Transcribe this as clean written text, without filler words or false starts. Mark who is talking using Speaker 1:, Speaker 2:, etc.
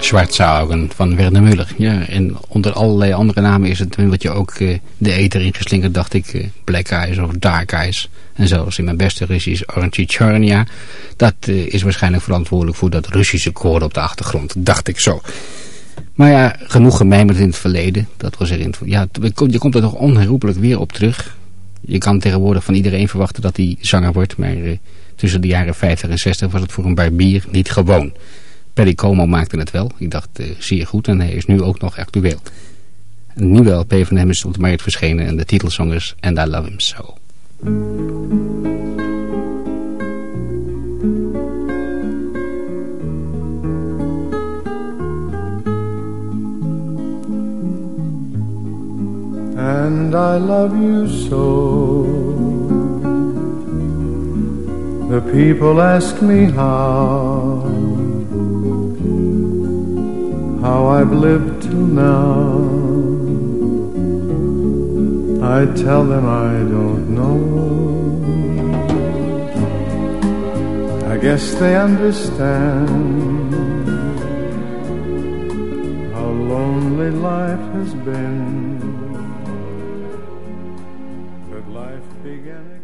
Speaker 1: Schwarzaugen van Werner Muller. Ja, en onder allerlei andere namen is het wat je ook de ether ingeslingerd, dacht ik. Black Eyes of Dark Eyes. En zoals in mijn beste Russisch Orangey Charnia. Dat is waarschijnlijk verantwoordelijk voor dat Russische koor op de achtergrond. Dacht ik zo. Maar ja, genoeg gemijmerd in het verleden. Dat was erin. Ja, je komt er toch onherroepelijk weer op terug. Je kan tegenwoordig van iedereen verwachten dat hij zanger wordt. Maar tussen de jaren 50 en 60 was het voor een barbier niet gewoon. Perry Como maakte het wel. Ik dacht zeer goed. En hij is nu ook nog actueel. Een nieuwe LP van hem is op de markt verschenen. En de titelsong is And I Love Him So.
Speaker 2: And I love you so. The people ask me how I've lived till now. I tell them I don't know. I guess they understand how lonely life has been. But life began